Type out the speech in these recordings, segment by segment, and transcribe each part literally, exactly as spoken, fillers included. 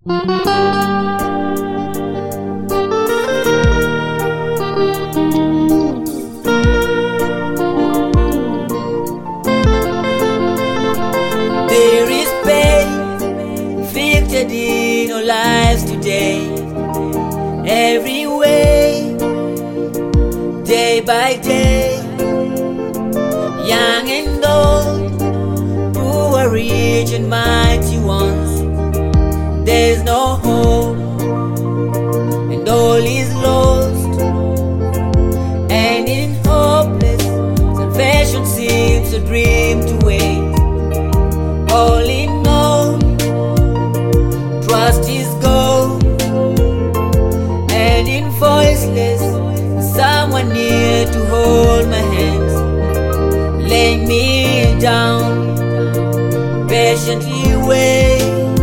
There is pain inflicted in our lives today, every way, day by day, young and old, poor, rich and mighty ones. There's no hope, and all is lost, and in hopeless salvation seems a dream to wait. All in all, trust is gone, and in voiceless, someone near to hold my hands, laying me down, patiently wait.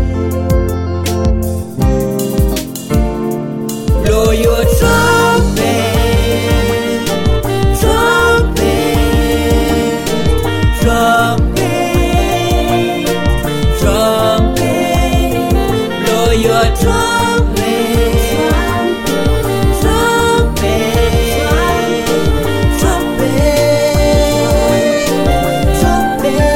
Blow your trumpet, trumpet, trumpet, trumpet. Blow your trumpet, trumpet, trumpet, trumpet.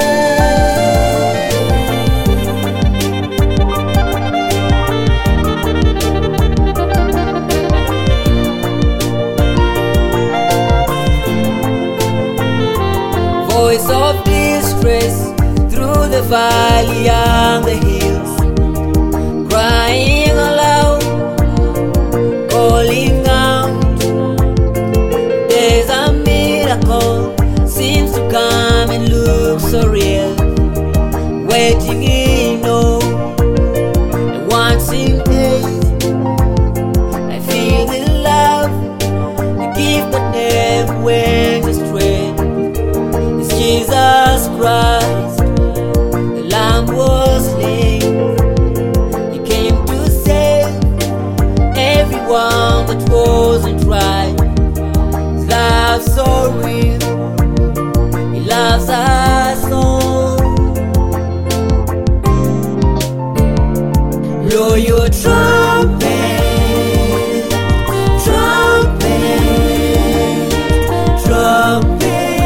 Voice of distress through the valley and the hills, crying aloud, calling out. There's a miracle, seems to come and look so real, waiting in hope, and once in faith, I feel the love, the gift that never went astray. Jesus Christ, the Lamb was slain. He came to save everyone that wasn't right. His love so real, He loves us all. Blow your trumpet, trumpet, trumpet.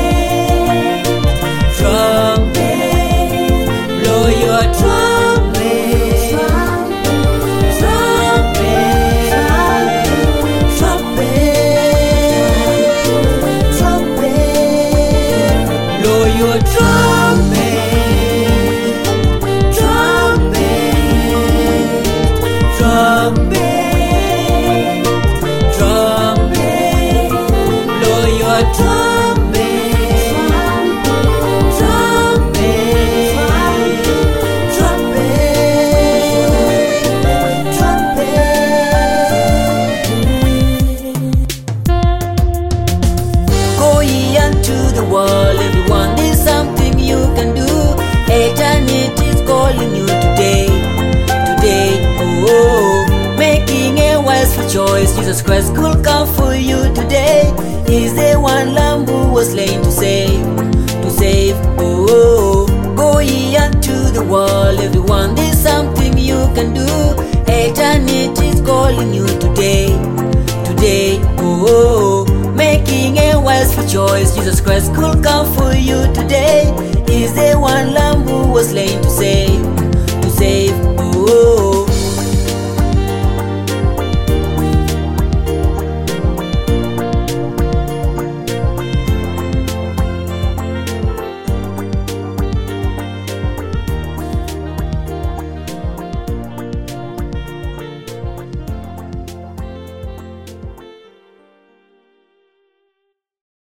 Your trumpet, trumpet, trumpet, trumpet. Blow your trumpet, trumpet, trumpet, trumpet. Go ye unto the world, everyone. There's something you can do. Eternity is calling you today, today. Oh, making a wiseful choice. Jesus Christ could come for you today. He's the one Lamb who was slain to save, to save. Oh, go ye unto the world, everyone. There's something you can do. Eternity is calling you today, today. Oh, making a wiseful choice. Jesus Christ could come for you today. He's the one Lamb who was slain to save.